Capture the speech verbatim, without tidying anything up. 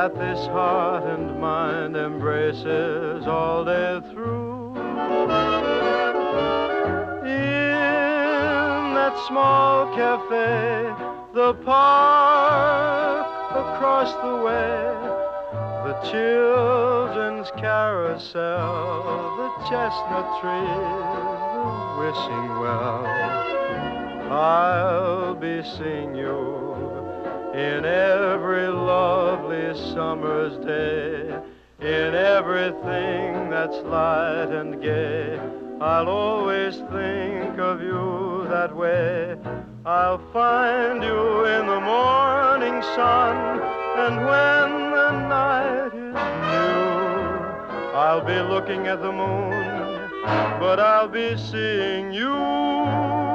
that this heart and mind embraces all day through. In that small cafe, the park across the way, the children's carousel, the chestnut trees, the wishing well. I'll be seeing you in every lovely summer's day, in everything that's light and gay. I'll always think of you that way. I'll find you in the morning sun, and when the night is new, I'll be looking at the moon, but I'll be seeing you.